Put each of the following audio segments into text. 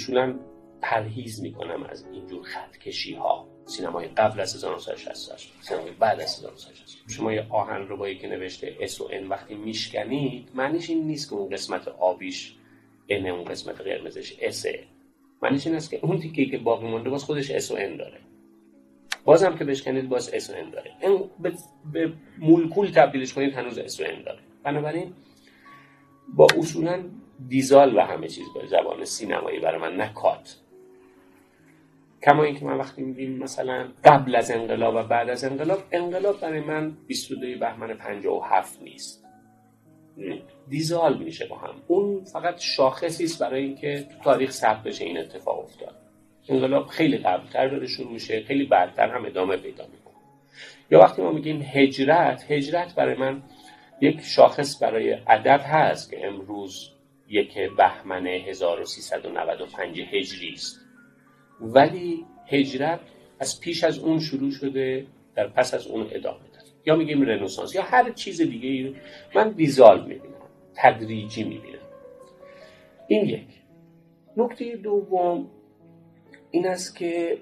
اصولا پرهیز میکنم از اینجور خطکشی ها. سینمای قبل از 1968، سینمای بعد از 1968. شما یه آهنربایی که نوشته اس و ان وقتی میشکنید، معنیش این نیست که اون قسمت آبیش ان، اون قسمت قرمزش اسه. معنیش این است که اون تیکه‌ای که باقی مونده باز خودش اس و ان داره. بازم که بشکنید باز اس و ان داره. این به مولکول تبدیلش کنید هنوز اس و ان داره. بنابراین با اصولا دیزال و همه چیز به زبان سینمایی برای من نکات. کما اینکه من وقتی میگیم مثلا قبل از انقلاب و بعد از انقلاب، انقلاب برای من 22 بهمن 57 نیست. دیزال میشه با هم. اون فقط شاخصی است برای اینکه تو تاریخ ثبت بشه این اتفاق افتاد. انقلاب خیلی قبل‌تر داره شروع میشه، خیلی بعدتر هم ادامه پیدا میکنه. یا وقتی ما میگیم هجرت برای من یک شاخص برای ادب هست که امروز 1 بهمن 1395 هجری است، ولی هجرت از پیش از اون شروع شده، در پس از اون ادامه داره. یا میگیم رنسانس یا هر چیز دیگه. من دیزال میبینم، تدریجی میبینم. این یک. نکته دوم این است که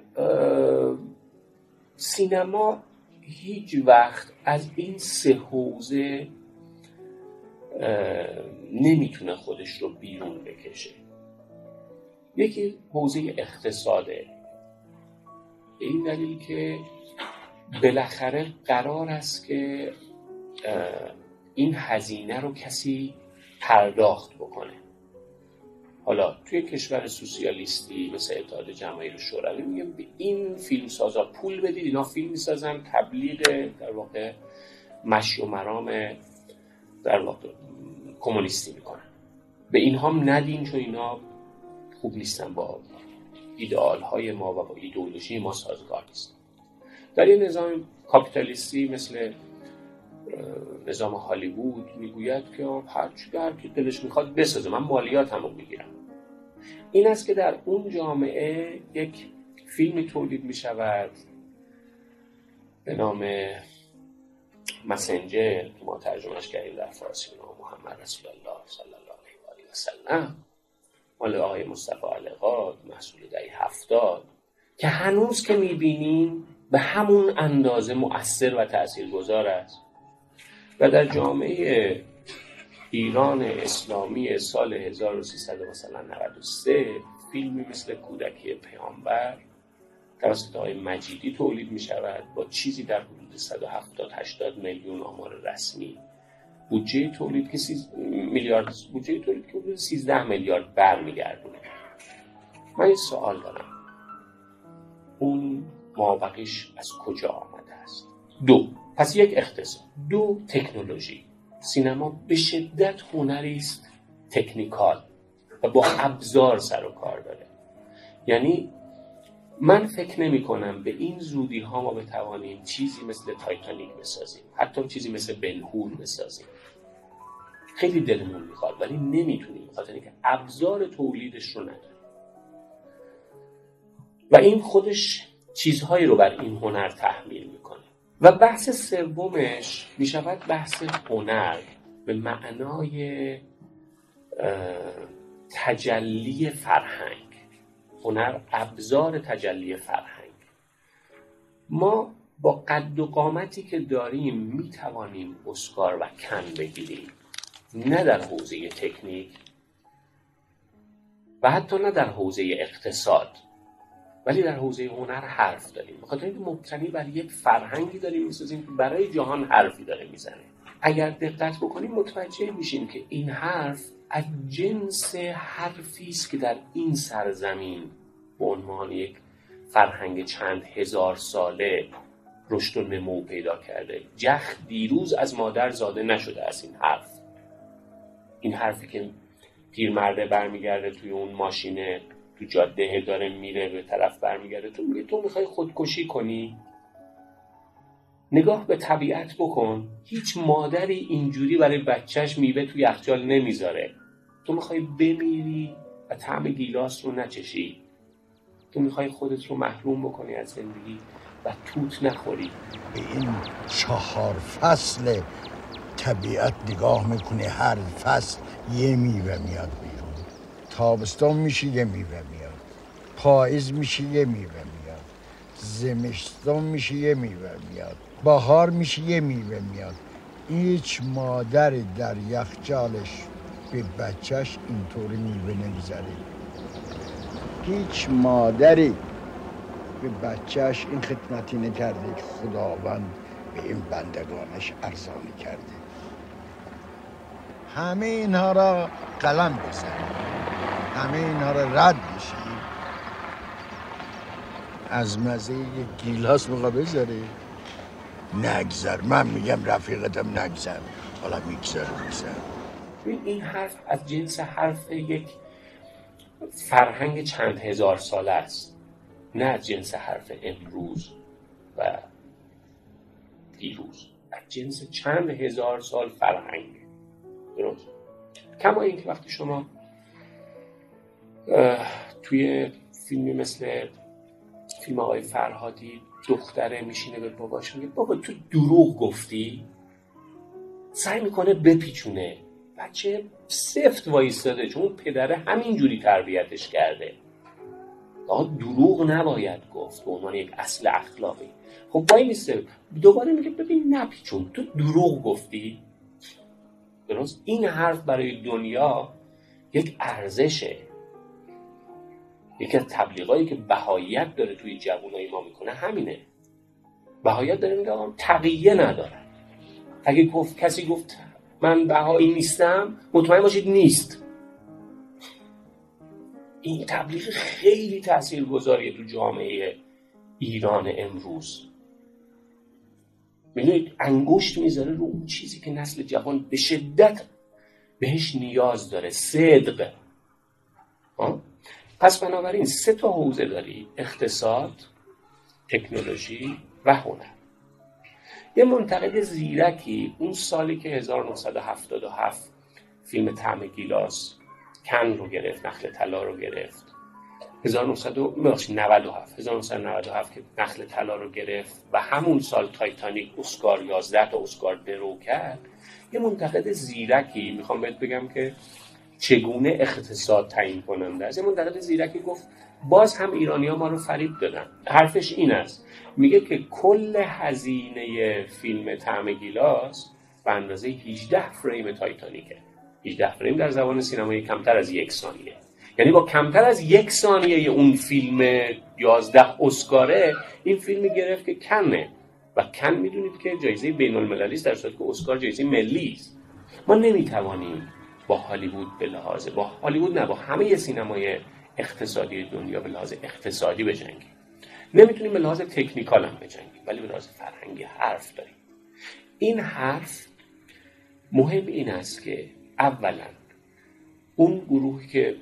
سینما هیچ وقت از این سه حوزه نمیتونه خودش رو بیرون بکشه. یکی حوزه اقتصاده، به این دلیل که بالاخره قرار است که این هزینه رو کسی پرداخت بکنه. حالا توی کشور سوسیالیستی مثل اتحاد جماهیر شوروی میگم به این فیلمسازا پول بدید، اینا فیلم میسازن، تبلیغ در واقع مشی و مرام در واقع کمونیستی میکنن. به اینها ندین چون اینا خوب نیستن، با ایدئال های ما و با ایدئولوژی ما سازگار نیستن. در این نظام کاپیتالیستی مثل نظام هالیوود میگوید که هر که دلش میخواد بسازه، من مالیاتمو میگیرم. این است که در اون جامعه یک فیلمی تولید میشود به نام مسنجر که ما ترجمهش کردیم در فارسی به نام محمد رسول الله صلی الله علیه و سلم، مال آقای مصطفی القاد، محصول دهه 70، که هنوز که میبینیم به همون اندازه مؤثر و تاثیرگذار است. و در جامعه ایران اسلامی سال 1393 فیلمی مثل کودکی پیامبر توسط آقای مجیدی تولید می شود با چیزی در حدود 170-80 میلیون آمار رسمی. بودجه تولید که بودجه تولید که حدود 13 میلیارد برمیگردونه. من این سوال دارم، اون مابقیش از کجا آمده است؟ پس یک اقتصاد، تکنولوژی. سینما به شدت هنری است تکنیکال و با ابزار سر و کار داره. یعنی من فکر نمی کنم به این زودی ها ما بتوانیم چیزی مثل تایتانیک بسازیم، حتی چیزی مثل بن‌هور بسازیم. خیلی دلمون میخواد ولی نمیتونیم، بخاطر اینکه ابزار تولیدش رو نداریم. و این خودش چیزهایی رو بر این هنر تحمیل میکنه. و بحث سومش میشود بحث هنر به معنای تجلی فرهنگ. هنر ابزار تجلی فرهنگ. ما با قد و قامتی که داریم میتوانیم اسکار و کن بگیریم، نه در حوزه تکنیک و حتی نه در حوزه اقتصاد، ولی در حوزه هنر حرف داریم. بخاطر اینکه مبتنی بر یک فرهنگی داریم میسازیم که برای جهان حرفی داره میزنه. اگر دقت بکنیم متوجه میشیم که این حرف از جنس حرفی است که در این سرزمین به عنوان یک فرهنگ چند هزار ساله رشد و نمو پیدا کرده. جخ دیروز از مادر زاده نشده از این حرف. این حرفی که پیرمرده برمیگرده توی اون ماشینه تو جاده داره میره به طرف برمیگرده، تو میخوای خودکشی کنی؟ نگاه به طبیعت بکن. هیچ مادری اینجوری برای بچهش میوه توی یخچال نمیذاره. تو میخوای بمیری و طعم گیلاس رو نچشی. تو میخوای خودت رو محروم بکنی از زندگی و توت نخوری. به این 4 فصل طبیعت نگاه میکنه، هر فصل یه میوه میاد بیرون. تابستان میشه یه میوه میاد، پاییز میشه یه میوه میاد، زمستون میشه یه میوه میاد، بهار میشه یه میوه میاد. هیچ مادری در یخچالش به بچهش اینطوری میوه نمیذاره. هیچ مادری به بچهش این خدمتی نکرده که خداوند به این بندگانش ارزانی کرده. همه اینها را قلم بزن، همه اینها را رد بشی، از مزه یک گیلاس بقا بذاره. نگذر، من میگم رفیقتم نگذر، حالا میگذر. این حرف از جنس حرف یک فرهنگ چند هزار ساله است، نه از جنس حرف امروز و دیروز، از جنس چند هزار سال فرهنگ. درست؟ کما اینکه وقتی شما توی فیلمی مثل فیلم آقای فرهادی دختره میشینه به باباش میگه بابا تو دروغ گفتی، سعی میکنه بپیچونه، بچه سفت وایستاده چون پدره همینجوری تربیتش کرده. دروغ نباید گفت به عنوان یک اصل اخلاقی. خب وای میسته دوباره میگه ببین نپیچون، تو دروغ گفتی. درست؟ این حرف برای دنیا یک ارزشه. یکی از تبلیغایی که بهاییت داره توی جوانای ما میکنه همینه. بهاییت داره میگه آقا تقیه نداره. اگه کسی گفت من بهایی نیستم، مطمئن باشید نیست. این تبلیغ خیلی تاثیرگذاریه تو جامعه ایران امروز. میدونید انگشت میذاره رو اون چیزی که نسل جوان به شدت بهش نیاز داره، صدق. پس بنابراین 3 حوزه داری: اقتصاد، تکنولوژی و هنر. یه منتقد زیرکی اون سالی که 1977 فیلم طعم گیلاس کن رو گرفت، نخل طلا رو گرفت، 1997 که نخل طلا رو گرفت و همون سال تایتانیک اسکار 11 تا اسکار درو کرد، یه منتقد زیرکی، میخوام بهت بگم که چگونه اقتصاد تعیین کننده است، یه منتقد زیرکی گفت باز هم ایرانی‌ها ما رو فریب دادن. حرفش این است، میگه که کل هزینه فیلم طعم گیلاس به اندازه 18 فریم تایتانیکه. 18 فریم در زبان سینمایی کمتر از 1 ثانیه. یعنی با کمتر از 1 ثانیه اون فیلم 11 اسکاره این فیلم گرفت که کنه. و کن میدونید که جایزه بین المللی است، در صورتی که اسکار جایزه ملی است. ما نمیتوانیم با هالیوود با همه سینمای اقتصادی دنیا به لحاظ اقتصادی بجنگیم. نمیتونیم به لحاظ تکنیکال هم بجنگیم، ولی به لحاظ فرهنگی حرف داریم. این حرف مهم این است که اولا اون گروه که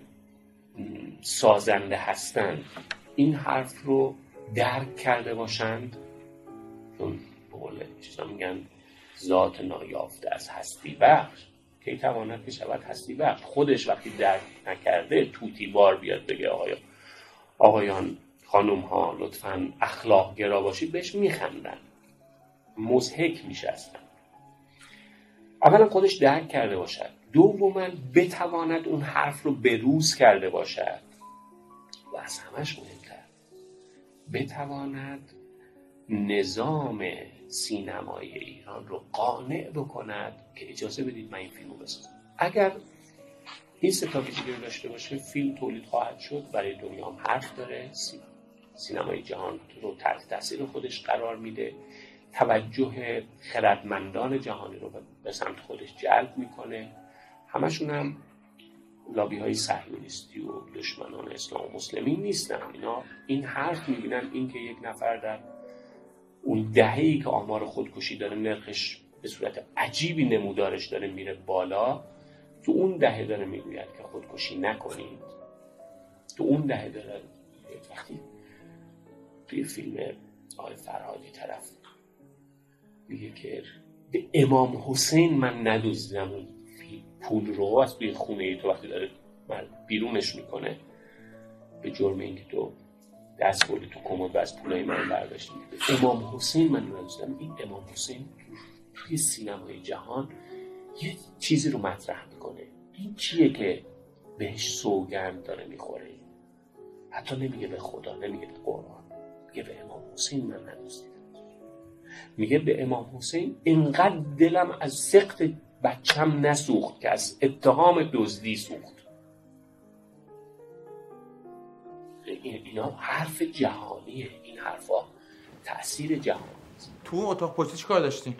سازنده هستند این حرف رو درک کرده باشند، چون به قول چیزا میگن ذات نایافته از هستی بخش که تواند که شود هستی بخش. خودش وقتی درک نکرده توتی بار بیاد بگه آقایان خانم ها لطفاً اخلاق گرا باشید، بهش میخندن، مضحک میشستن. اولا خودش درک کرده باشد، دوما بتواند اون حرف رو بروز کرده باشد و از همش مهمتر بتواند نظام سینمای ایران رو قانع بکند که اجازه بدید من این فیلم رو بسازم. اگر این 3 ویژگی رو داشته باشه فیلم تولید خواهد شد، برای دنیا هم حرف داره، سینمای جهان رو تحت تاثیر خودش قرار میده، توجه خردمندان جهانی رو به سمت خودش جلب میکنه. همشون هم لابی های صهیونیستی و دشمنان اسلام و مسلمین نیستن. اینا این حرف میبینن این که یک نفر در اون دهه‌ای که آمار خودکشی داره نرخش به صورت عجیبی نمودارش داره میره بالا، تو اون دهه داره میگوید که خودکشی نکنید. تو اون دهه داره وقتی توی فیلم آقای فرهادی طرف میگه که به امام حسین من ندزدیدم اون پول رو، از توی خونه تو وقتی داره بیرونش میکنه به جرم اینکه تو دست بردی تو کمد و از پولای من برداشتی. امام حسین من ندزدیدم. این امام حسین توی سینمای جهان یه چیزی رو مطرح میکنه. این چیه که بهش سوگند داره میخوره؟ حتی نمیگه به خدا، نمیگه به قرآن، میگه به امام حسین من هنوز دیدم. میگه به امام حسین اینقدر دلم از سقط بچم نسوخت که از اتهام دزدی سوخت. اینا حرف جهانیه، این حرفا تأثیر جهانی. تو اتاق پشتی چی کار داشتین؟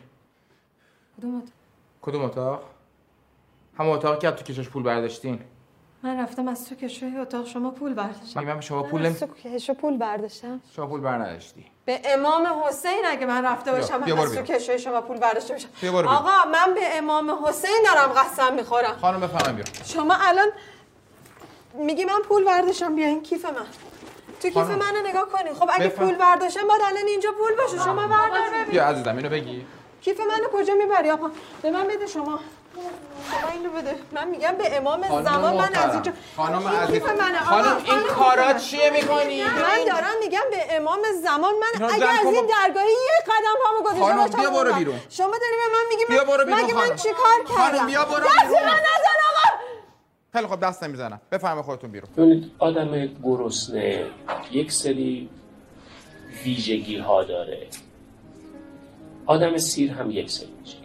کدوم اتاق؟ همون اتاقی که تو کشش پول برداشتین؟ من رفتم از تو کشوی اتاق شما پول برداشتم. من شما پول از تو کشوی پول برداشتم. شما پول برداشتی. به امام حسین اگه من رفته باشم از تو کشوی شما پول برداشته باشم. آقا من به امام حسین دارم قسم میخورم. خانم بفهمم بیا. شما الان میگی من پول برداشتم، بیا این کیف من. تو کیف منو نگاه کنی. خب اگه پول برداشتم باید الان اینجا پول باشه. شما بردار ببین. بیا عزیزم اینو بگی. کیف منو کجا میبری آقا؟ به من بده شما اینو بده. من میگم به امام زمان من از اینجا. خانم عزیز خانم این کارا چیه میکنی؟ من دارم میگم به امام زمان من اگه از این درگاهی یه قدم پامو گذاشته باشم. خانم بیا برو بیرون. شما داری به من میگی بیا برو بیرون. مگه من چیکار کردم؟ خانم بیا برو بیرون. دست من نزن آقا. خیلی خب دست نمیزنم. بفرمایید خودتون بیرون. ببینید آدم گرسنه یک سری ویژگی ها داره. آدم سیر هم یک سری ویژگی.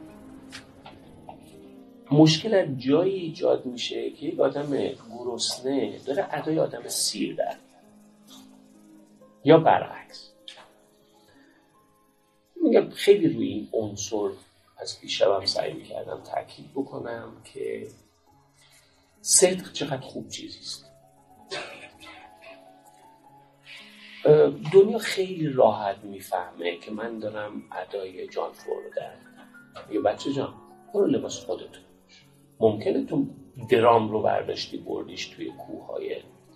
مشکل از جایی ایجاد میشه که یک آدم گرسنه داره ادای آدم سیر در یا برعکس. میگم خیلی روی این عنصر از دیشبم سعی میکردم تاکید بکنم که صدق چقدر خوب چیزیست. دنیا خیلی راحت میفهمه که من دارم ادای جان فور رو در میگه بچه جان برو لباس خودتون. ممکنه تو درام رو برداشتی بردیش توی کوههای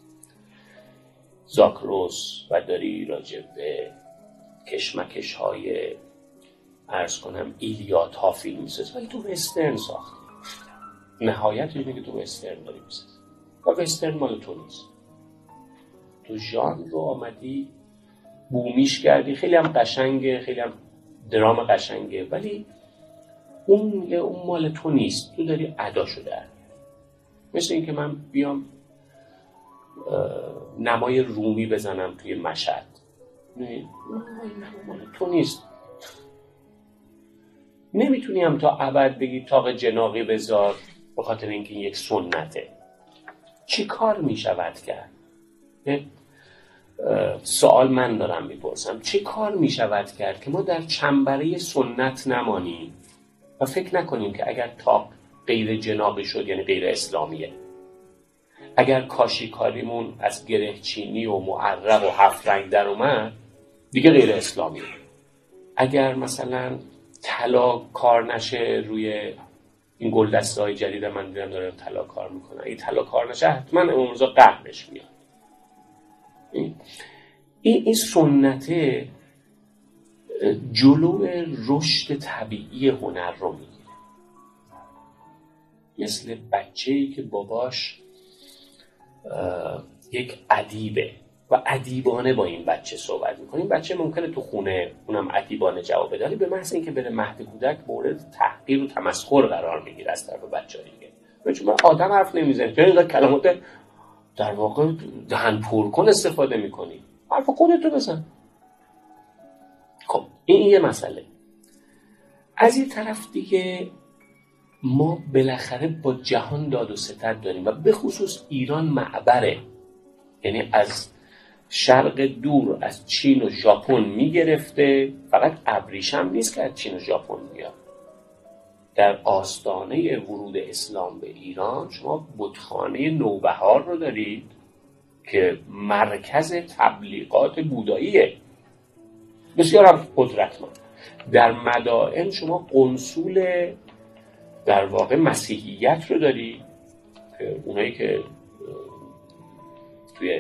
زاکروس و داری راجع به کشمکش های عرض کنم ایلیات ها فیلم میسازی، ولی تو وسترن ساختی. نهایت اینه که تو وسترن داری میسازی و وسترن مال تو نیست. تو ژانر رو آمدی بومیش کردی، خیلی هم قشنگه، خیلی هم درام قشنگه، ولی اون مال تو نیست. تو داری اداشو در میاری. مثل این که من بیام نمای رومی بزنم توی مشهد، این مال تو نیست. نمیتونی هم تا ابد بگی تاق جناقی بذار به خاطر اینکه یک سنته. چی کار میشود کرد؟ سوال من دارم میپرسم، چه کار میشود کرد که ما در چنبره سنت نمانیم و فکر نکنیم که اگر تاق غیر جناقی شد یعنی غیر اسلامیه، اگر کاشیکاریمون از گره چینی و معرق و 7 رنگ در اومد دیگه غیر اسلامیه، اگر مثلا طلا کار نشه روی این گلدسته‌های جدید من دیدم دارن طلا کار میکنن، این طلا کار نشه حتما امام رضا قهرش میاد. این سنته جلو رشد طبیعی هنر رو میگیره. مثل بچه‌ای که باباش یک ادیبه و ادیبانه با این بچه صحبت میکنه. این بچه ممکنه تو خونه اونم ادیبانه جواب بده، ولی به محض اینکه بره مهد کودک مورد تحقیر و تمسخر قرار میگیره از طرف بچه‌ها دیگه. چون من آدم حرف نمیزنه، تو اینقدر کلمات در واقع دهن پر کن استفاده میکنی، حرف خودتو بزن. خب این یه مسئله. از این طرف دیگه ما بالاخره با جهان داد و ستد داریم و به خصوص ایران معبره، یعنی از شرق دور از چین و ژاپن میگرفته، فقط ابریشم نیست که از چین و ژاپن میاد. در آستانه ورود اسلام به ایران شما بتخانه نوبهار رو دارید که مرکز تبلیغات بوداییه، بسیار هم قدرتمند. در مدائن شما قنصول در واقع مسیحیت رو دارید که اونایی که توی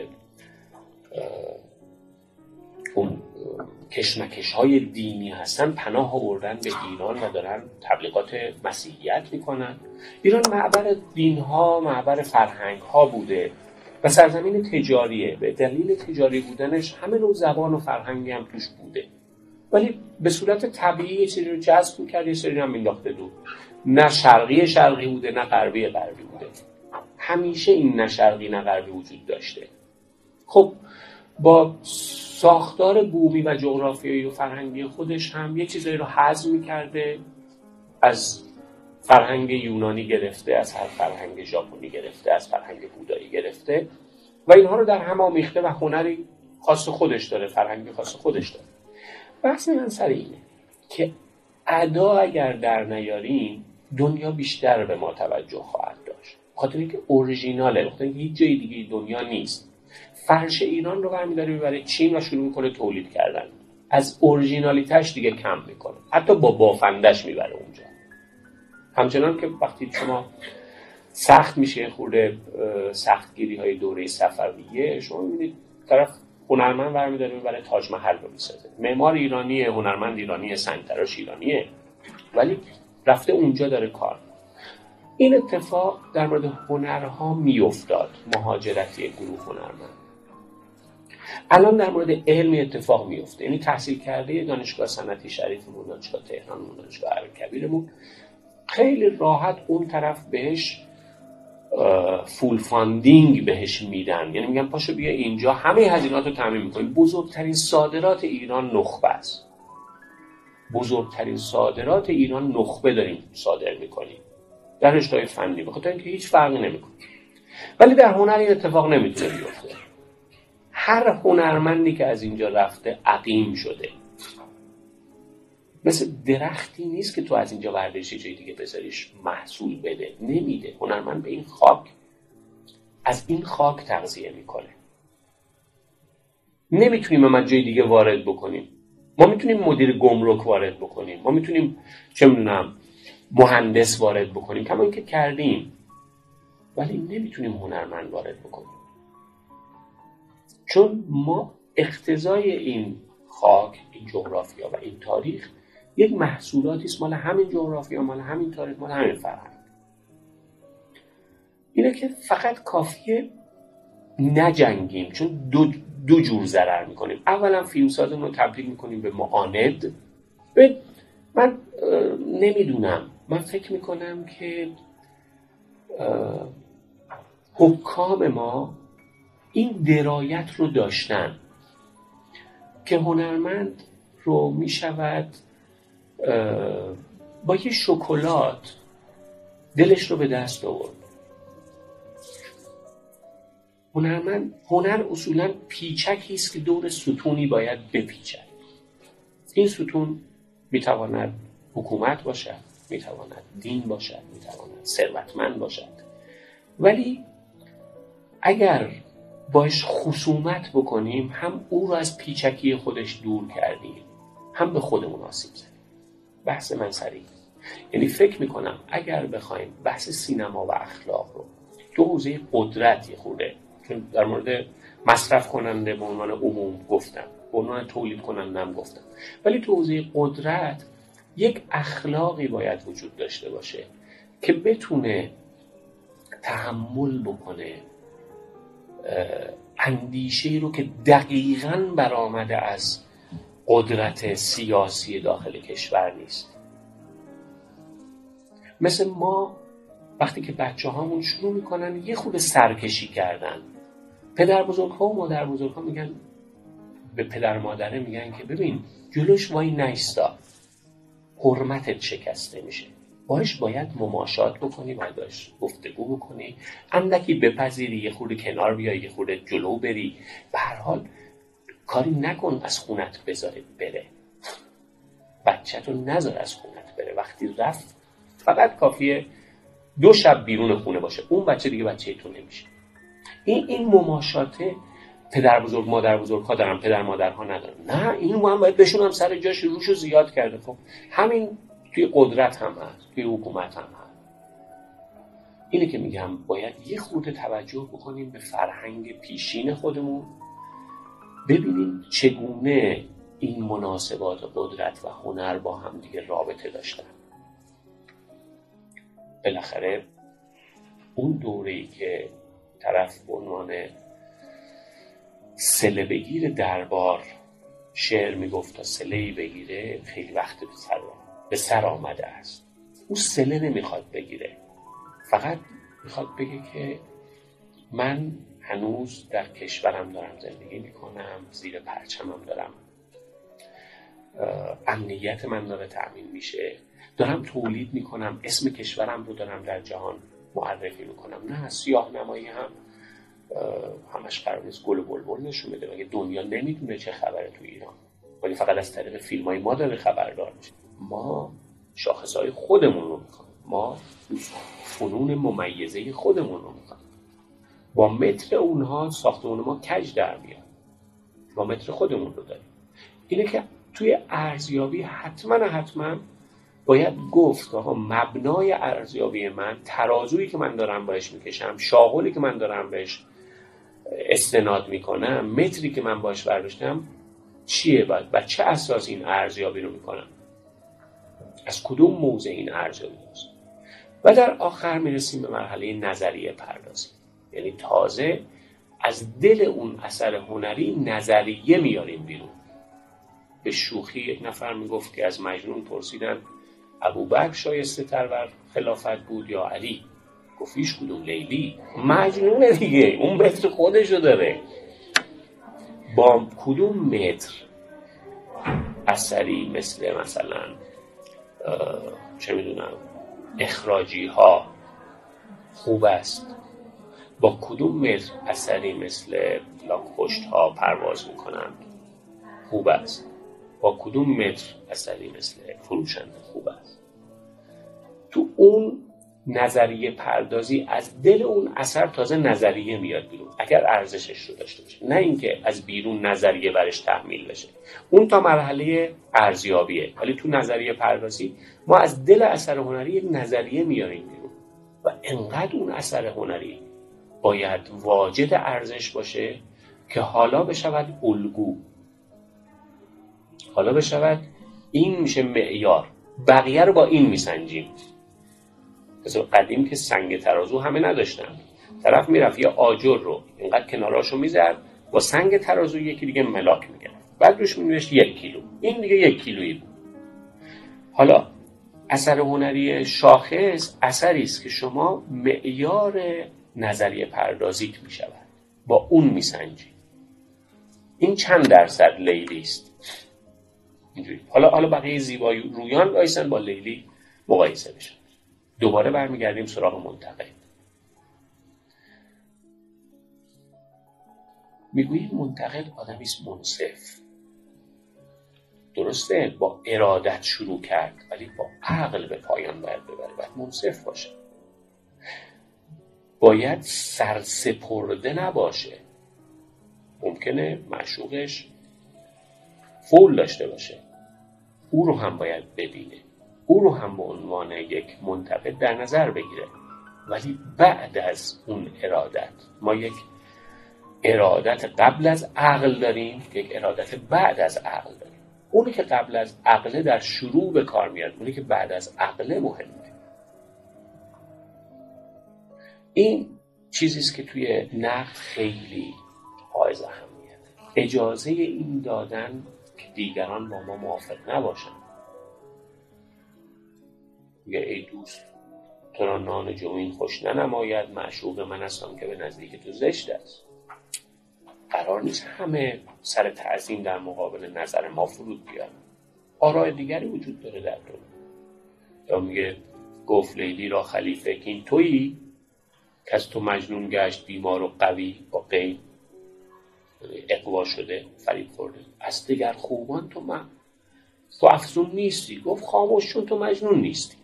اون کشمکش‌های دینی هستن پناه آوردن به ایران و دارن تبلیغات مسیحیت میکنن. ایران معبر دین‌ها، معبر فرهنگ‌ها بوده و سرزمین تجاریه. به دلیل تجاری بودنش همه نوع زبان و فرهنگی هم توش بوده، ولی به صورت طبیعی یه سری رو جذب می‌کرد، یه سری هم مینداخته دور. نه شرقی بوده نه غربی بوده. همیشه این نه شرقی نه غربی وجود داشته. خب با ساختار بومی و جغرافیایی و فرهنگی خودش هم یه چیزایی رو هضم می‌کرده، از فرهنگ یونانی گرفته، از هر فرهنگ ژاپنی گرفته، از فرهنگ بودایی گرفته و اینها رو در هم آمیخته و هنری خاص خودش داره، فرهنگی خاص خودش داره. بحث من سر اینه که ادا اگر در نیاریم دنیا بیشتر به ما توجه خواهد داشت، خاطر اینکه اورژیناله، خاطر اینکه هیچ جای دیگه دنیا نیست. فرش ایران رو برمی‌داره میبره چین و شروع میکنه تولید کردن، از اورژینالیتش دیگه کم میکنه، حتی با بافندش میبره اونجا. همچنان که وقتی شما سخت میشه خورده سختگیری های دوره صفویه، شما میبینید طرف هنرمند برمی‌داره میبره تاج محل رو میسازه، معمار ایرانیه، هنرمند ایرانیه، سنگ‌تراش ایرانیه، ولی رفته اونجا داره کار. این اتفاق در مورد هنرها میافتاد، مهاجرتی گروه هنرمند. الان در مورد علم اتفاق میفته، یعنی تحصیل کرده دانشگاه صنعتی شریفمون، دانشگاه تهرانمون، دانشگاه امیرکبیرمون خیلی راحت اون طرف بهش فول فاندینگ بهش میدن، یعنی میگن پاشو بیا اینجا همه هزینات رو تامین میکنیم. بزرگترین صادرات ایران نخبه است، بزرگترین صادرات ایران نخبه داریم صادر میکنیم در رشته‌های فنی، بخاطر اینکه هیچ فرقی نمیکنه. ولی در هنر این اتفاق نمیتونه بیفته. هر هنرمندی که از اینجا رفته عقیم شده، مثل درختی نیست که تو از اینجا برداشتی جای دیگه بذاریش محصول بده، نمیده. هنرمند به این خاک، از این خاک تغذیه میکنه. نمیتونیم ما جای دیگه وارد بکنیم. ما میتونیم مدیر گمرک وارد بکنیم، ما میتونیم چه میدونم مهندس وارد بکنیم، کما اینکه کردیم، ولی نمیتونیم هنرمند وارد بکنیم، چون ما اقتضای این خاک، این جغرافیا و این تاریخ یک محصولاتی است مال همین جغرافیا، مال همین تاریخ، مال همین فرهنگ. اینه که فقط کافیه نجنگیم، چون دو جور ضرر میکنیم. اولا فیلمسازمون رو تبدیل میکنیم به معاند. من نمیدونم، من فکر میکنم که حکام ما این درایت رو داشتن که هنرمند رو میشود با یه شکلات دلش رو به دست آورد. هنر اصولا پیچکی است که دور ستونی باید بپیچد. این ستون میتواند حکومت باشد، میتواند دین باشد، میتواند ثروتمند باشد، ولی اگر باش خصومت بکنیم هم او رو از پیچکی خودش دور کردیم، هم به خودمون آسیب زدیم. بحث من سریع، یعنی فکر میکنم اگر بخوایم بحث سینما و اخلاق رو تو حوزه قدرت یه خورده، چون در مورد مصرف کننده به عنوان عموم گفتم، به عنوان تولید کننده هم گفتم، ولی تو حوزه قدرت یک اخلاقی باید وجود داشته باشه که بتونه تحمل بکنه اندیشه‌ای رو که دقیقاً برآمده از قدرت سیاسی داخل کشور نیست. مثل ما وقتی که بچه هامون شروع میکنن یه خود سرکشی کردن، پدر بزرگ ها و مادر بزرگ ها میگن به پدر مادره، میگن که ببین جلوش وای نیستا، حرمتت شکسته میشه، باش باید مماشات بکنی، باش گفتگو بکنی، اندکی بپذیری، یه خورده کنار بیای، یه خورده جلو بری، به هر حال کاری نکن از خونت بذاره بره، بچه‌تو نذار از خونت بره. وقتی رفت فقط کافیه 2 شب بیرون خونه باشه، اون بچه دیگه بچه تو نمیشه. این مماشاته پدر بزرگ مادر بزرگ ها دارن، پدر مادرها ندارن. نه، اینو هم باید بشونم سر جاش، روشو زیاد کرده. خب همین توی قدرت هم هست، توی حکومت هم هست. اینه که میگم باید یه خورده توجه بکنیم به فرهنگ پیشین خودمون، ببینیم چگونه این مناسبات قدرت و هنر با هم دیگه رابطه داشتن. بالاخره اون دوره‌ای که طرف به عنوان صله بگیر دربار شعر میگفت تا صله‌ای بگیره، خیلی وقت به سر آمده است. اون صله نمیخواد بگیره، فقط میخواد بگه که من هنوز در کشورم دارم زندگی میکنم، زیر پرچمم دارم، امنیت من داره تأمین میشه، دارم تولید میکنم، اسم کشورم رو دارم در جهان معرفی میکنم. نه، سیاه نمایی هم همش قرار نیست گل و بلبل نشون بده. مگه دنیا نمیدونه چه خبره تو ایران؟ ولی فقط از طریق فیلم‌های ما داره خبردار میشه. ما شاخصهای خودمون رو میخوایم، ما فنون ممیزه خودمون رو میخوایم. با متر اونها ساختمون ما کج در میاد، با متر خودمون رو داریم. اینه که توی ارزیابی حتما باید گفت آقا مبنای ارزیابی من، ترازویی که من دارم باش میکشم، شاغلی که من دارم بهش استناد میکنم، متری که من باش برداشتم چیه، و چه اساس این ارزیابی رو میکنم، از کدوم موضع این ارزیابی هست. و در آخر میرسیم به مرحله نظریه پردازی. یعنی تازه از دل اون اثر هنری نظریه میاریم بیرون. به شوخی یک نفر میگفت که از مجنون پرسیدن ابوبکر شایسته تر بر خلافت بود یا علی؟ گفتیش کدوم؟ لیلی. مجنونه دیگه، اون متر خودشو داره. با کدوم متر اثری مثلا چه میدونم اخراجی ها خوب است، با کدوم متر اثری مثل لاک‌پشت ها پرواز میکنند خوب است، با کدوم متر اثری مثل فروشنده خوب است. تو اون نظریه پردازی از دل اون اثر تازه نظریه میاد بیرون، اگر ارزشش رو داشته باشه، نه اینکه از بیرون نظریه برش تحمیل بشه. اون تا مرحله ارزیابیه. ولی تو نظریه پردازی ما از دل اثر هنری یک نظریه میاریم بیرون و انقدر اون اثر هنری باید واجد ارزش باشه که حالا بشود الگو، حالا بشود این میشه معیار، بقیه رو با این میسنجیم. مثلا قدیم که سنگ ترازو همه نداشتن، طرف میرفت یه آجر رو اینقدر کناراشو میزد، با سنگ ترازو یکی دیگه ملاک میگرفت، بعد روش مینوشت 1 کیلو، این دیگه 1 کیلویی بود. حالا اثر هنری شاخص اثری است که شما معیار نظریه پردازیت میشود، با اون میسنجی. این چند درصد لیلی است اینجوری. حالا بقیه زیبایی رویان بایستن با لیلی مقایسه بشن. دوباره برمیگردیم سراغ منتقد. میگوییم منتقد آدمی است منصف. درسته با ارادت شروع کرد ولی با عقل به پایان باید ببره، باید منصف باشه، باید سرسپرده نباشه. ممکنه معشوقش فول داشته باشه، او رو هم باید ببینه، او رو هم به عنوان یک منتقد در نظر بگیره. ولی بعد از اون ارادت، ما یک ارادت قبل از عقل داریم، یک ارادت بعد از عقل داریم. اونی که قبل از عقل در شروع به کار میاد، اونی که بعد از عقل مهمه. این چیزیست که توی نقد خیلی حائز اهمیت. اجازه این دادن که دیگران با ما موافق نباشن. میگه ای دوست، تو را نان جوین خوش ننماید، معشوق من هستم که به نزدیک تو زشت است. قرار نیست همه سر تعظیم در مقابل نظر ما فرود بیان. آراء دیگری وجود داره در دنیا. یا میگه گفت لیلی را خلیفه کین تویی که از تو مجنون گشت بیمار و قوی، با قید اقوا شده، فریب خورده. از دیگر خوبان تو افزون نیستی. گفت خاموش چون تو مجنون نیستی.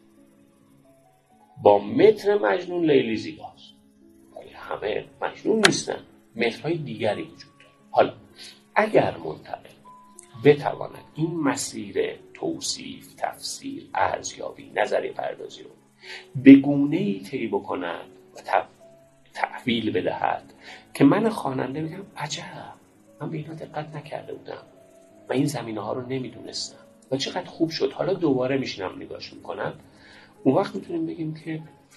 با متر مجنون لیلی زیباست، ولی همه مجنون نیستن، مترهای دیگری وجود داره. حالا اگر منتقد بتواند این مسیر توصیف، تفسیر، ارزیابی، نظریه پردازی رو به گونه‌ای طی بکند و تحویل بدهد که من خواننده بگم عجب، من به اینا دقت نکرده بودم، من این زمینه‌ها رو نمیدونستم و چقدر خوب شد، حالا دوباره میشینم نگاش میکنم، اون وقت میتونیم بگیم که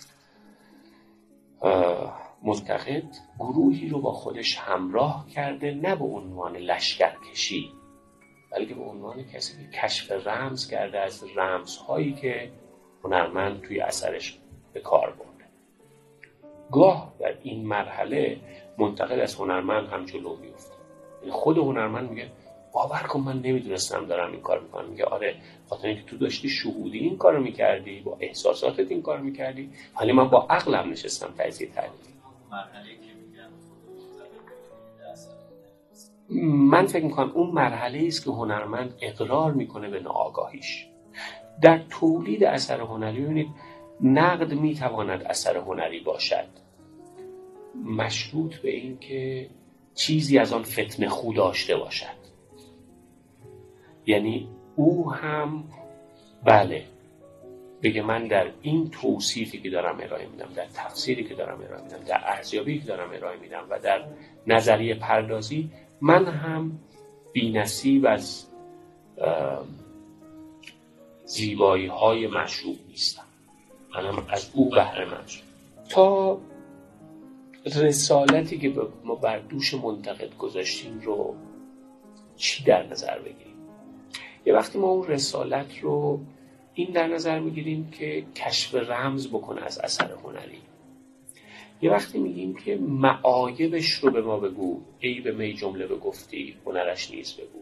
منتقد گروهی رو با خودش همراه کرده، نه به عنوان لشکرکشی، بلکه به عنوان کسی که کشف رمز کرده از رمزهایی که هنرمند توی اثرش به کار برده. گاه در این مرحله منتقد از هنرمند هم جلو میفته. خود هنرمند میگه باور کن من نمیدونستم دارم این کار میکنم. میگه آره، خاطر اینکه تو داشتی شهودی این کارو میکردی، با احساساتت این کارو میکردی، ولی من با عقلم نشستم تجزیه تحلیل. من فکر میکنم اون مرحله است که هنرمند اقرار میکنه به ناآگاهیش. در تولید اثر هنری ببینید نقد میتواند اثر هنری باشد مشروط به این که چیزی از آن فتنه خو داشته باشد. یعنی او هم بله بگه من در این توصیفی که دارم ارائه میدم، در تفسیری که دارم ارائه میدم، در ارزیابی که دارم ارائه میدم و در نظریه پردازی، من هم بی‌نصیب از زیبایی های مشروع نیستم، منم از او بهره مند شدم. تا رسالتی که ما بر دوش منتقد گذاشتیم رو چی در نظر بگیریم؟ یه وقتی ما اون رسالت رو این در نظر میگیریم که کشف رمز بکنه از اثر هنری. یه وقتی میگیم که معایبش رو به ما بگو، عیب می جمله بگفتی هنرش نیز بگو.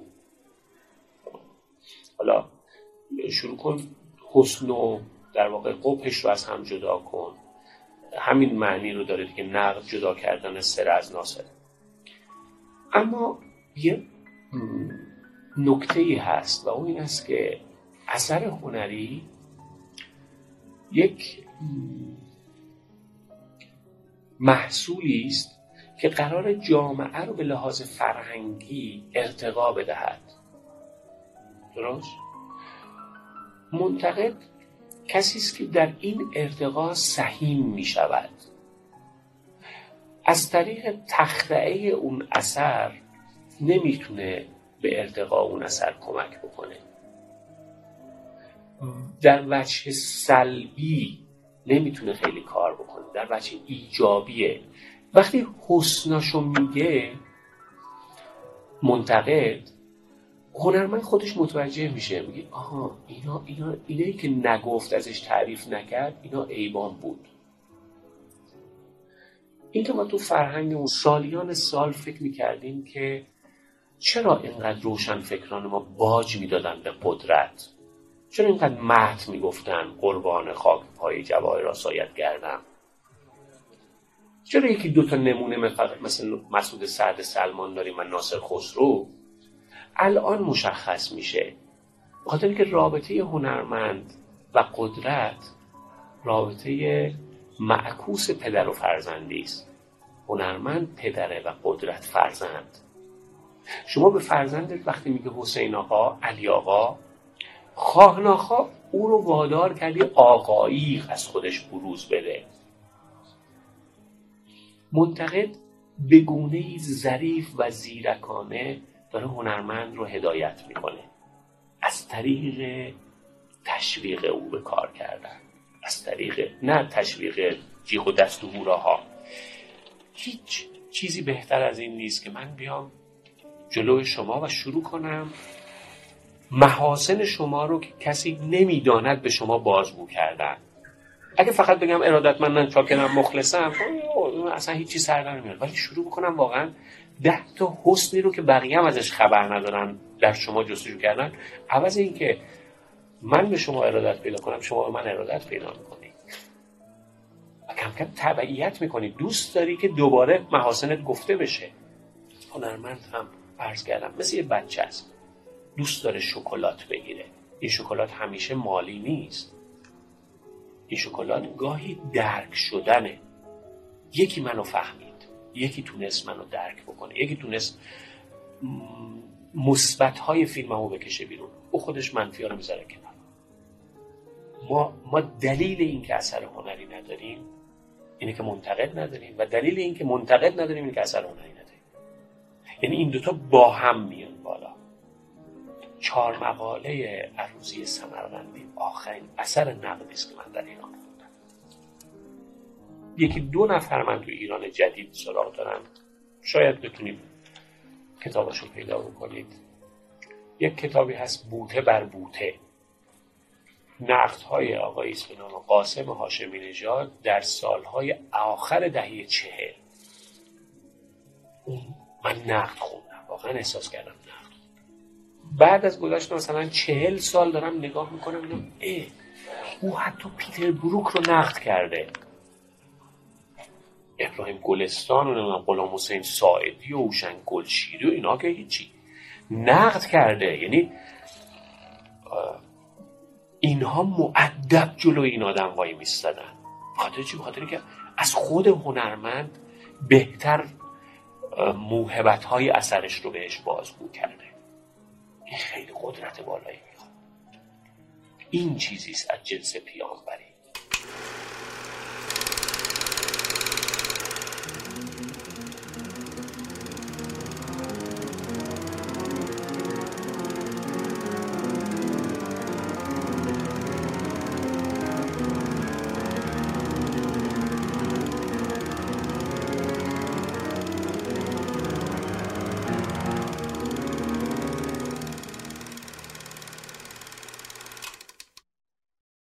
حالا شروع کن حسن و در واقع قبحش رو از هم جدا کن. همین معنی رو داره که نقد جدا کردن سر از ناصر. اما یه نکته‌ای هست و اون این است که اثر هنری یک محصولی است که قرار جامعه رو به لحاظ فرهنگی ارتقا بدهد. درست؟ منتقد کسی است که در این ارتقا سهیم می شود. از طریق تخطئه اون اثر نمیتونه به ارتقا اون اثر کمک بکنه. در وجه سلبی نمیتونه خیلی کار بکنه، در وجه ایجابیه. وقتی حسناشو میگه منتقد، هنرمند خودش متوجه میشه، میگه آها اینایی که نگفت ازش تعریف نکرد اینا عیبان بود. این که ما تو فرهنگمون سالیان سال فکر میکردیم که چرا اینقدر روشن فکران ما باج میدادن به قدرت، چرا اینقدر مدح میگفتن قربان خاک پای جواهر سایت گردم، چرا یکی دوتا نمونه مثل مسعود سعد سلمان داریم و ناصر خسرو. الان مشخص میشه بخاطر اینکه رابطه هنرمند و قدرت رابطه معکوس پدر و فرزندی است. هنرمند پدره و قدرت فرزند. شما به فرزندت وقتی میگه حسین آقا، علی آقا، خواه ناخواه او رو وادار کردی آقایی از خودش بروز بده. منتقد به گونه‌ای ظریف و زیرکانه داره هنرمند رو هدایت میکنه از طریق تشویق او به کار کردن، از طریق نه تشویق جیغ و دست و هوراها. هیچ چیزی بهتر از این نیست که من بیام جلوی شما و شروع کنم محاسن شما رو که کسی نمیداند به شما بازگو کردن. اگه فقط بگم ارادتمندم، چاکرم، مخلصم، اصلا هیچی سر در نمیاد. ولی شروع بکنم واقعا 10 تا حسنی رو که بقیه هم ازش خبر ندارن در شما جستجو کردن، عوض این که من به شما ارادت پیدا کنم شما به من ارادت پیدا میکنی و کم کم تبعیت میکنی. دوست داری که دوباره محاسنت گفته بشه. هنرمند هم عرض کردم مثل یه بچه است، دوست داره شکلات بگیره. این شکلات همیشه مالی نیست، این شکلات گاهی درک شدنه. یکی منو فهمید، یکی تونست منو درک بکنه، یکی تونست مثبت‌های فیلممو بکشه بیرون، او خودش منفی‌ها رو میذاره کنار. ما دلیل این که اثر هنری نداریم اینه که منتقد نداریم و دلیل این که منتقد نداریم اینه که اثر هنری نداریم. یعنی این دوتا با هم میان بالا. 4 مقاله عروضی سمرقندی آخرین اثر نقدی است که من در ایران خوندم. 1-2 نفر من تو ایران جدید سراغ دارم، شاید بتونید کتابشو پیدا بکنید. یک کتابی هست بوته بر بوته، نقدهای آقای است به نام قاسم هاشمی نژاد در سالهای آخر دهه 40. من نقد خوندم، واقعا احساس کردم نقد. بعد از گذشت مثلا 40 سال دارم نگاه میکنم او حتی پیتر بروک رو نقد کرده، ابراهیم گلستان و غلام حسین ساعدی و هوشنگ گلشیری و اینا که هیچی، نقد کرده. یعنی اینها مؤدب جلوی این آدم وای میستادن. خاطر چی؟ خاطر که از خود هنرمند بهتر موهبت‌های اثرش رو بهش بازگو کرده. این خیلی قدرت بالایی میخواد. این چیزیست از جنس پیامبری.